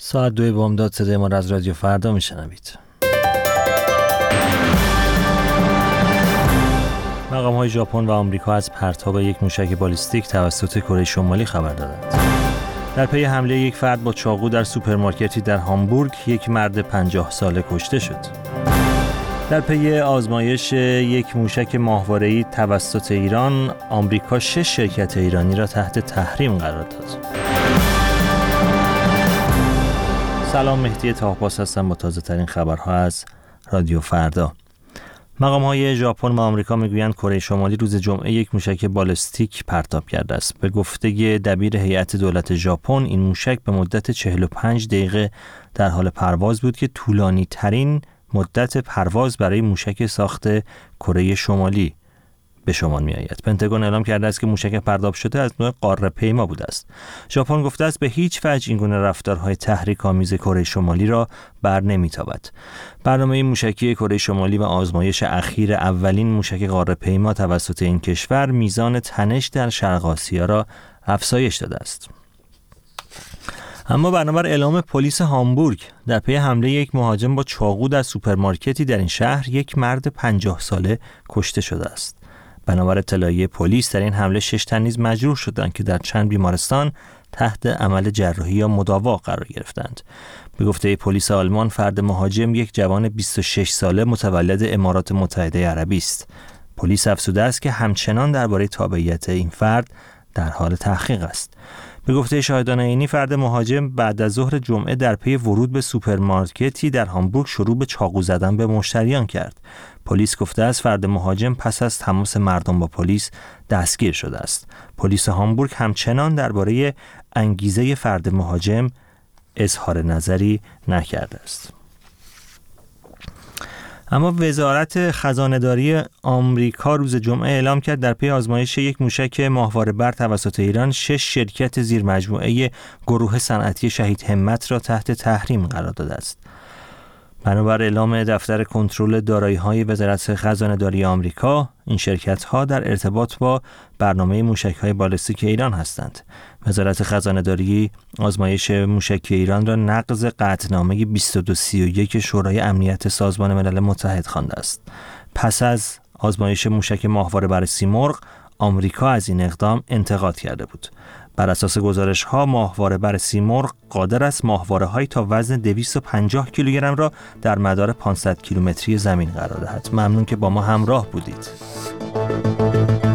ساعت 2 بامداد صدای ما را از رادیو فردا میشنوید. مقام‌های ژاپن و آمریکا از پرتاب یک موشک بالیستیک توسط کره شمالی خبر دادند. در پی حمله یک فرد با چاقو در سوپرمارکتی در هامبورگ، یک مرد 50 ساله کشته شد. در پی آزمایش یک موشک ماهواره‌ای توسط ایران، آمریکا 6 شرکت ایرانی را تحت تحریم قرار داد. سلام، مهدی طاه‌پاس هستم با تازه‌ترین خبرها از رادیو فردا. مقام‌های ژاپن و آمریکا میگویند کره شمالی روز جمعه یک موشک بالستیک پرتاب کرده است. به گفته دبیر هیئت دولت ژاپن، این موشک به مدت 45 دقیقه در حال پرواز بود که طولانی ترین مدت پرواز برای موشک ساخت کره شمالی به شمار می آید. پنتاگون اعلام کرده است که موشک پرتاب شده از نوع قاره‌پیما بوده است. ژاپن گفته است به هیچ وجه این گونه رفتارهای تحریک‌آمیز کره شمالی را بر نمی‌تابد. برنامه موشکی کره شمالی و آزمایش اخیر اولین موشک قاره‌پیما توسط این کشور میزان تنش در شرق آسیا را افزایش داده است. اما بنابر اعلام پلیس هامبورگ، در پی حمله یک مهاجم با چاقو در سوپرمارکتی در این شهر، یک مرد 50 ساله کشته شده است. بنابر اطلاعیه پلیس، در این حمله 6 تن نیز مجروح شدند که در چند بیمارستان تحت عمل جراحی یا مداوا قرار گرفتند. به گفته پلیس آلمان، فرد مهاجم یک جوان 26 ساله متولد امارات متحده عربی است. پلیس افزوده است که همچنان درباره تابعیت این فرد در حال تحقیق است. به گفته شاهدان عینی، فرد مهاجم بعد از ظهر جمعه در پی ورود به سوپرمارکتی در هامبورگ شروع به چاقو زدن به مشتریان کرد. پلیس گفته است فرد مهاجم پس از تماس مردم با پلیس دستگیر شده است. پلیس هامبورگ همچنان درباره انگیزه فرد مهاجم اظهار نظری نکرده است. اما وزارت خزانه‌داری آمریکا روز جمعه اعلام کرد در پی آزمایش یک موشک ماهواره‌بر توسط ایران، 6 شرکت زیر مجموعه گروه صنعتی شهید همت را تحت تحریم قرار داده است. بنابر اعلام دفتر کنترل دارایی‌های وزارت خزانه‌داری آمریکا، این شرکت‌ها در ارتباط با برنامه موشک‌های بالستیک ایران هستند. وزارت خزانه‌داری آزمایش موشکی ایران را نقض قطعنامه 2231 شورای امنیت سازمان ملل متحد خوانده است. پس از آزمایش موشک ماهواره‌بر سیمرغ، آمریکا از این اقدام انتقاد کرده بود. بر اساس گزارش‌ها، ماهواره‌بر سیمرغ قادر است ماهواره‌هایی تا وزن 250 کیلوگرم را در مدار 500 کیلومتری زمین قرار دهد. ممنون که با ما همراه بودید.